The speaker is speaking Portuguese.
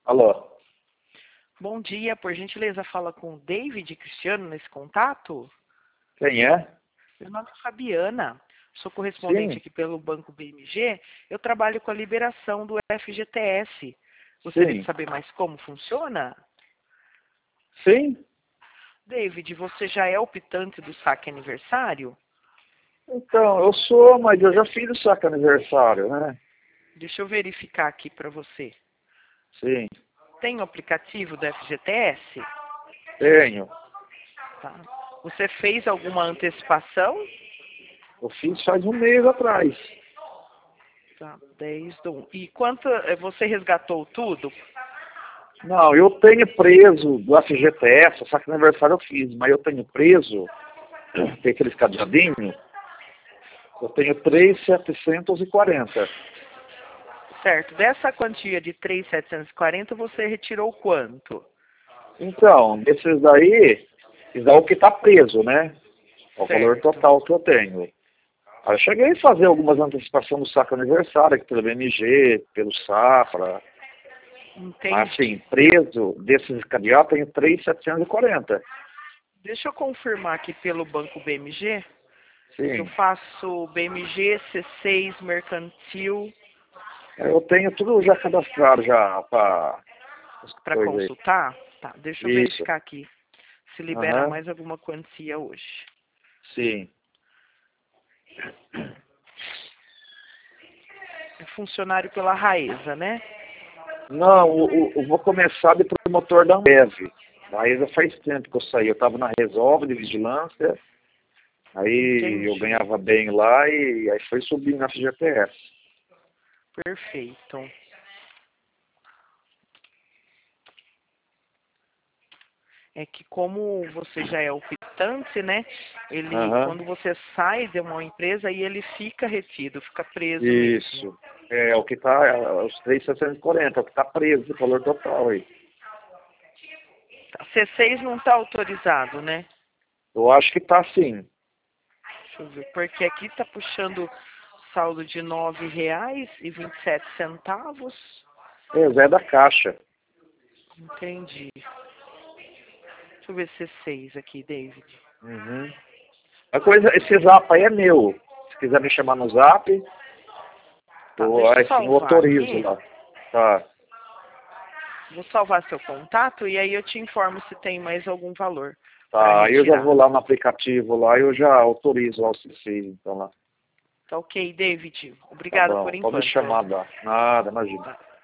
Alô? Bom dia, por gentileza, fala com o David Cristiano nesse contato? Quem é? Meu nome é Fabiana, sou correspondente Sim, aqui pelo Banco BMG. Eu trabalho com a liberação do FGTS. Gostaria de sim, saber mais como funciona? sim. David, você já é optante do saque aniversário? Então, eu sou, mas eu já fiz o saque aniversário, né? Deixa eu verificar aqui para você. Sim, Tem o aplicativo do FGTS? tenho. Tá. Você fez alguma antecipação? Eu fiz faz um mês atrás. Tá, 10/1. E quanto você resgatou tudo? Não, eu tenho preso do FGTS, o saque aniversário eu fiz, mas eu tenho preso, tem aqueles cadeadinhos, eu tenho 3.740. Certo. Dessa quantia de 3.740, você retirou quanto? Então, desses daí, isso é o que está preso, né? É o valor Certo. total que eu tenho. Aí eu cheguei a fazer algumas antecipações do saque aniversário, aqui pelo BMG, pelo Safra. Mas assim, Entendi. preso desses cadeados tenho 3.740. Deixa eu confirmar aqui pelo Banco BMG. Eu Sim. faço BMG, C6, Mercantil, Eu tenho tudo já cadastrado já para as para coisas aí. consultar. Tá, deixa eu Isso. verificar aqui se libera Aham. mais alguma quantia hoje. Sim. É funcionário pela Raesa, né? Não, eu vou começar de promotor da Ambev. Aí já faz tempo que eu saí. Eu estava na Resolve de vigilância. Aí eu Entendi. ganhava bem lá e aí foi subindo na FGTS. Perfeito. É que como você já é optante, né? Ele, Aham. quando você sai de uma empresa, aí ele fica retido, fica preso mesmo. Isso. É o que está, os 3.740, é o que está preso, o valor total aí. Tá, C6 não está autorizado, né? Eu acho que está sim. Deixa eu ver, porque aqui está puxando saldo de R$ 9,27. É, Zé da Caixa. Entendi. Deixa eu ver C6 aqui, David. Uhum. A coisa, esse zap aí é meu. Se quiser me chamar no zap, Tá, deixa eu aí sim eu salvar autorizo aqui. lá. Tá. Vou salvar seu contato e aí eu te informo se tem mais algum valor para Tá, aí eu já vou retirar. lá no aplicativo lá e eu já autorizo lá o CC, então lá. Tá ok, David. Tá Obrigada por bom, pode me enquanto. chamar lá. Nada, imagina. Tá.